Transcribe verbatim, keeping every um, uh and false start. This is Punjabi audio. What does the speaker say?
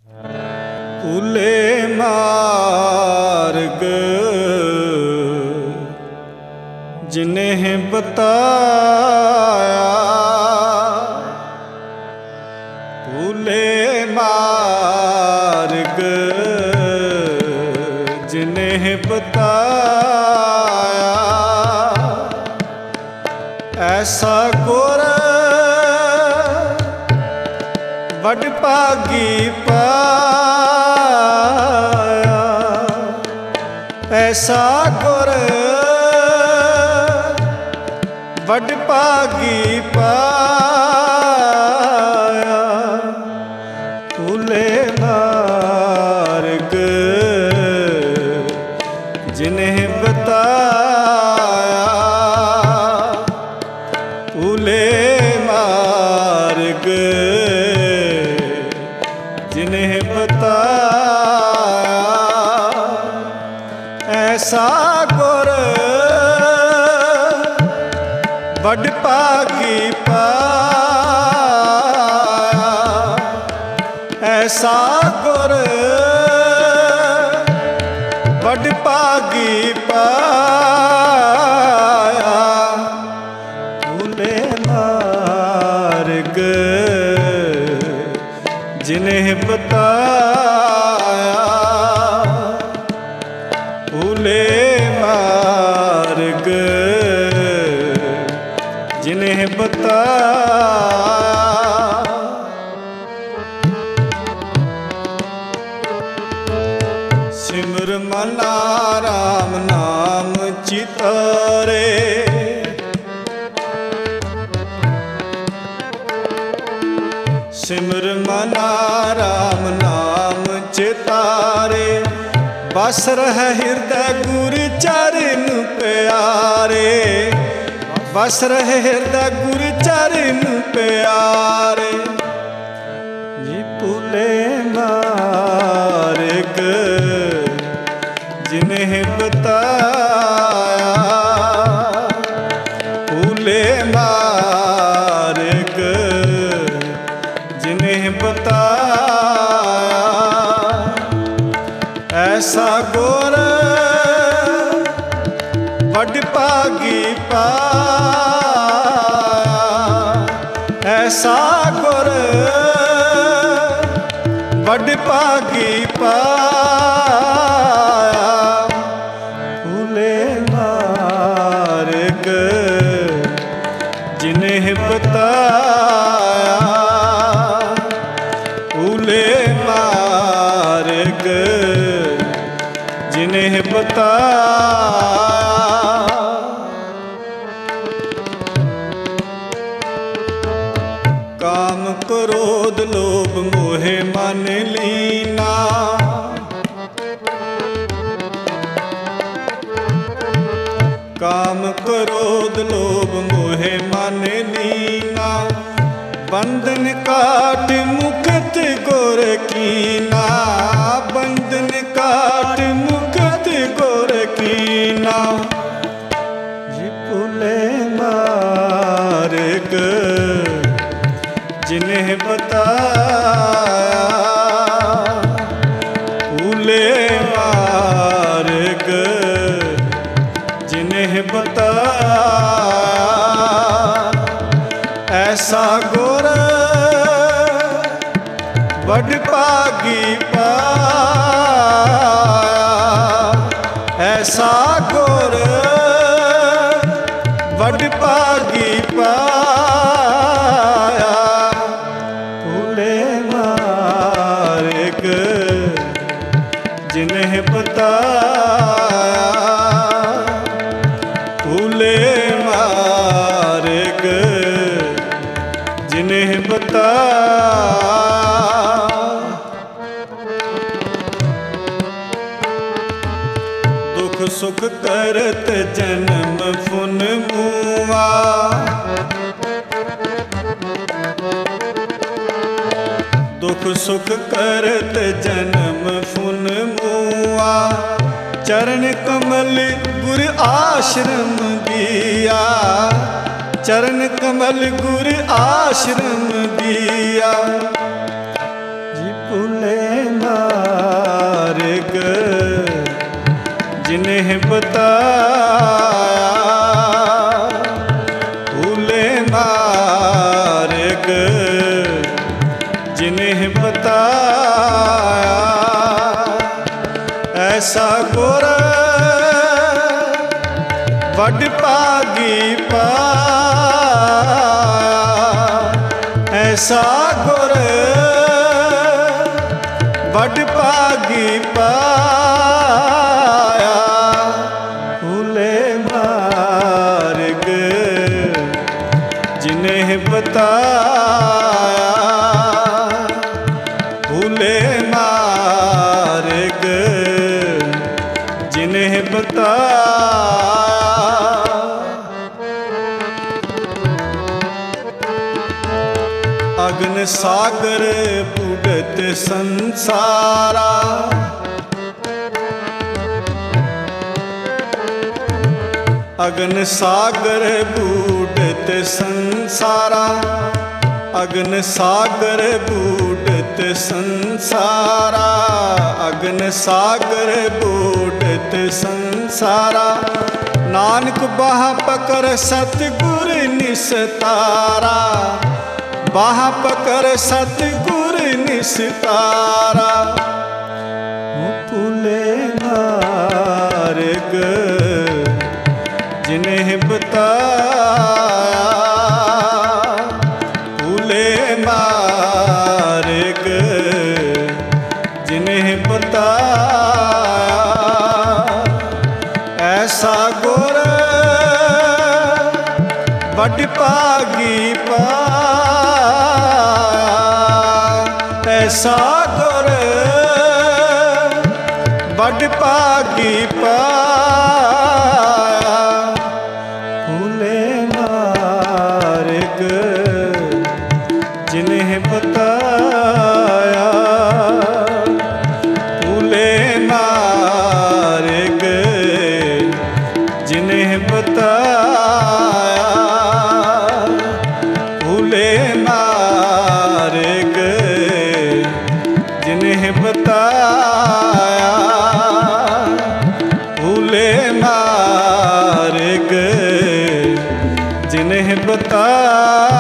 ਭੂਲੇ ਮਾਰਗ ਜਿਨਹਿ ਬਤਾਇਆ, ਭੂਲੇ ਮਾਰਗ ਜਿਨਹਿ ਬਤਾਇਆ, ਐਸਾ ਗੁਰ ਵਡ ਭਾਗੀ ਪਾਇਆ, ਐਸਾ ਗੁਰ ਵਡ ਭਾਗੀ ਪਾਇਆ, ਭੂਲੇ ਮਾਰਗ ਜਿਨਹਿ ਬਤਾਇਆ, ਭੂਲੇ ਮਾਰਗ ਜਿਨਹਿ ਬਤਾਇਆ, ਐਸਾ ਗੁਰ ਵਡ ਭਾਗੀ ਪਾਇਆ, ਐਸਾ ਗੁਰ ਵਡ ਭਾਗੀ ਪਾਇਆ, ਭੂਲੇ ਮਾਰਗ ਜਿਨਹਿ ਬਤਾਇਆ, ਭੂਲੇ ਮਾਰਗ ਜਿਨਹਿ ਬਤਾਇਆ। ਸਿਮਰ ਮਨਾ ਰਾਮ ਨਾਮ ਚਿਤਾਰੇ, ਸਿਮਰ ਮਨਾ ਰਾਮ ਨਾਮ ਚਿਤਾਰੇ, ਬਸ ਰਹਿ ਹਿਰਦੈ ਗੁਰ ਚਰਨ ਪਿਆਰੇ, ਬਸ ਰਹਿ ਹਿਰਦੈ ਗੁਰ ਚਰਨ ਪਿਆਰੇ, ਜੀ ਭੂਲੇ ਮਾਰਗ ਜਿਨਹਿ ਬਤਾਇਆ, ਭੂਲੇ ਮਾਰਗ ਜਿਨਹਿ ਬਤਾਇਆ, ਐਸਾ ਗੁਰ ਵਡ ਭਾਗੀ ਪਾਇਆ, ਐਸਾ ਗੁਰ ਵਡ ਭਾਗੀ ਪਾਇਆ, ਭੂਲੇ ਮਾਰਗ ਜਿਨਹਿ ਬਤਾਇਆ, ਭੂਲੇ ਮਾਰਗ ਜਿਨਹਿ ਬਤਾਇਆ। ਕਾਮ ਕ੍ਰੋਧ ਲੋਭ ਮੋਹਿ ਮਨ ਲੀਨਾ, ਕਾਮ ਕ੍ਰੋਧ ਲੋਭ ਮੋਹਿ ਮਨ ਲੀਨਾ, ਬੰਧਨ ਕਾਟ ਮੁਕਤ ਗੁਰ ਕੀਨਾ, ਬੰਧਨ ਕਾਟ ਮੁਕਤ ਗੁਰ ਕੀਨਾ, ਜੀ ਭੂਲੇ ਮਾਰਗ ਜਿਨਹਿ ਬਤਾਇਆ, ਭੂਲੇ ਮਾਰਗ ਜਿਨਹਿ ਬਤਾਇਆ, ਐਸਾ ਗੁਰ ਵਡ ਭਾਗੀ ਪਾਇਆ, ਐਸਾ ਗੁਰ ਵਡ ਭਾਗੀ ਪਾਇਆ, ਭੂਲੇ ਮਾਰਗ ਜਿਨਹਿ ਬਤਾਇਆ, ਭੂਲੇ ਮਾਰਗ ਜਿਨਹਿ ਬਤਾਇਆ। ਦੁਖ ਸੁਖ ਕਰਤ ਜਨਮ ਫੁਨ ਮੂਆ, ਦੁਖ ਸੁਖ ਕਰਤ ਜਨਮ ਫੁਨ ਮੂਆ, ਚਰਨ ਕਮਲ ਗੁਰ ਆਸ਼ਰਮ ਦੀਆ, ਚਰਨ ਕਮਲ ਗੁਰ ਆਸ਼ਰਮ ਦੀਆ, ਜੀ ਭੂਲੇ जिन्हें बताया भूले मार्ग, जिन्हें बताया ऐसा गुर वड भागी पाया, ऐसा गुर वड भागी पाया भूले मार्ग, जिन्हें बताया भूले मार्ग, जिन्हें बताया। अग्न सागर बुडत संसारा, अग्न सागर बुडत संसारा, अग्न सागर बुडत संसारा, अग्न सागर बुडत संसारा। नानक बाह पकड़ सतगुर निस्तारा, बाह पकड़ सतगुर निस्तारा। भूले मार्ग, जिन्हें बताया भूले मार्ग, जिन्हें बताया ऐसा गुर वड भागी पाया, ऐसा गुर वड भागी पाया भूले मार्ग, जिन्हें बताया भूले मार्ग, जिन्हें बताया भूले मार्ग, जिन्हें बताया भूले मार्ग, जिन्हें बताया।